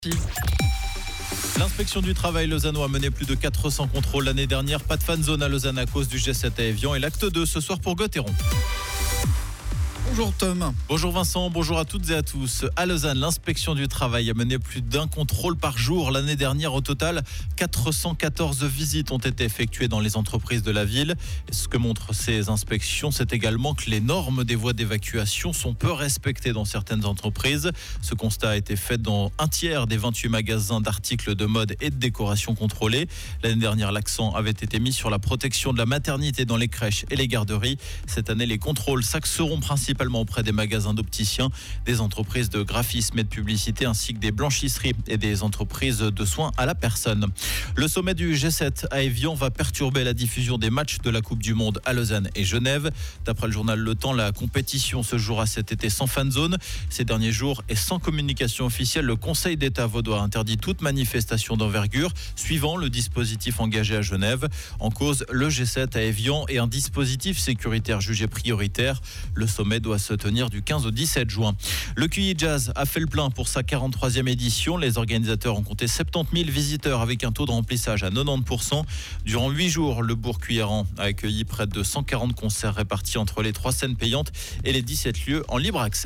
L'inspection du travail lausannois a mené plus de 400 contrôles l'année dernière. Pas de fan zone à Lausanne à cause du G7 à Évian et l'acte 2 ce soir pour Gauthieron. Bonjour Tom. Bonjour Vincent, bonjour à toutes et à tous. À Lausanne, l'inspection du travail a mené plus d'un contrôle par jour. L'année dernière, au total, 414 visites ont été effectuées dans les entreprises de la ville. Et ce que montrent ces inspections, c'est également que les normes des voies d'évacuation sont peu respectées dans certaines entreprises. Ce constat a été fait dans un tiers des 28 magasins d'articles de mode et de décoration contrôlés. L'année dernière, l'accent avait été mis sur la protection de la maternité dans les crèches et les garderies. Cette année, les contrôles s'axeront principalement auprès des magasins d'opticiens, des entreprises de graphisme et de publicité ainsi que des blanchisseries et des entreprises de soins à la personne. Le sommet du G7 à Évian va perturber la diffusion des matchs de la Coupe du Monde à Lausanne et Genève. D'après le journal Le Temps, la compétition se jouera cet été sans fan zone. Ces derniers jours et sans communication officielle, le Conseil d'État vaudois interdit toute manifestation d'envergure suivant le dispositif engagé à Genève. En cause, le G7 à Évian et un dispositif sécuritaire jugé prioritaire. Le sommet doit se tenir du 15 au 17 juin. Le QI Jazz a fait le plein pour sa 43e édition. Les organisateurs ont compté 70 000 visiteurs avec un taux de remplissage à 90%. Durant 8 jours, le bourg cuillerant a accueilli près de 140 concerts répartis entre les 3 scènes payantes et les 17 lieux en libre accès.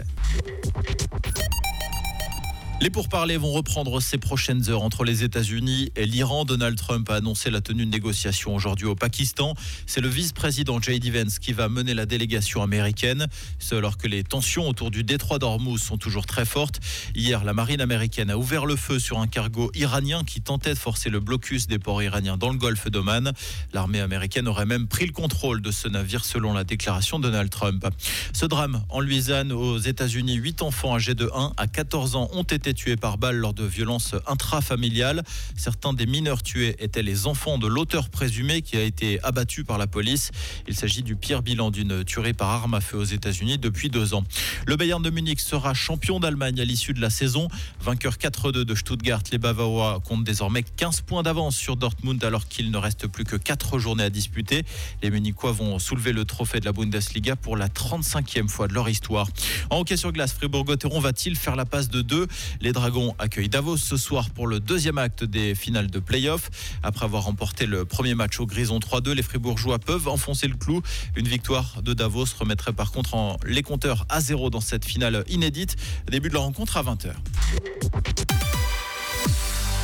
Les pourparlers vont reprendre ces prochaines heures entre les États-Unis et l'Iran. Donald Trump a annoncé la tenue de négociations aujourd'hui au Pakistan. C'est le vice-président J.D. Vance qui va mener la délégation américaine. Ce alors que les tensions autour du détroit d'Ormuz sont toujours très fortes. Hier, la marine américaine a ouvert le feu sur un cargo iranien qui tentait de forcer le blocus des ports iraniens dans le golfe d'Oman. L'armée américaine aurait même pris le contrôle de ce navire selon la déclaration de Donald Trump. Ce drame en Louisiane, aux États-Unis, 8 enfants âgés de 1 à 14 ans ont été tués par balle lors de violences intrafamiliales. Certains des mineurs tués étaient les enfants de l'auteur présumé qui a été abattu par la police. Il s'agit du pire bilan d'une tuerie par arme à feu aux États-Unis depuis 2 ans. Le Bayern de Munich sera champion d'Allemagne à l'issue de la saison. Vainqueur 4-2 de Stuttgart, les Bavarois comptent désormais 15 points d'avance sur Dortmund alors qu'il ne reste plus que 4 journées à disputer. Les Munichois vont soulever le trophée de la Bundesliga pour la 35e fois de leur histoire. En hockey sur glace, Fribourg-Gotteron va-t-il faire la passe de 2 ? Les Dragons accueillent Davos ce soir pour le deuxième acte des finales de play-off. Après avoir remporté le premier match au Grison 3-2, les Fribourgeois peuvent enfoncer le clou. Une victoire de Davos remettrait par contre les compteurs à 0 dans cette finale inédite. Début de la rencontre à 20h.